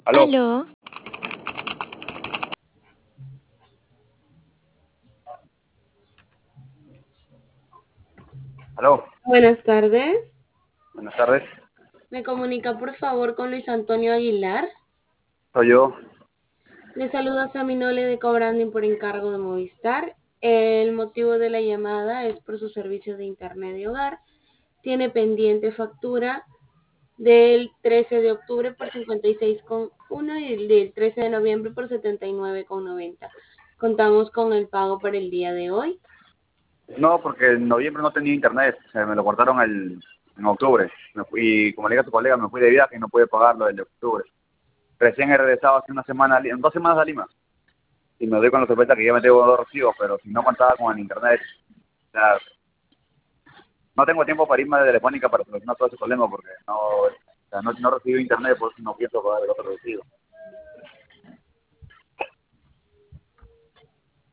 Aló, Aló, aló, Buenas tardes. buenas tardes, Me comunica por favor con Luis Antonio Aguilar. soy yo. Le saluda Sammy Nole de Cobranding por encargo de Movistar. El motivo de la llamada es por su servicio de internet de hogar. Tiene pendiente factura del 13 de octubre por 56,1 y del 13 de noviembre por 79,90. Contamos con el pago para el día de hoy. No, porque en noviembre no tenía internet, me lo cortaron en octubre. Y como le dije a tu colega, me fui de viaje y no pude pagarlo el de octubre. Recién he regresado hace una semana, en 2 semanas a Lima. Y me doy con la sorpresa que ya me tengo 2 recibos, pero si no contaba con el internet, o sea, no tengo tiempo para irme de Telefónica para solucionar todo ese problema porque no, o sea, no recibí internet, por eso no pienso pagar el otro recibo.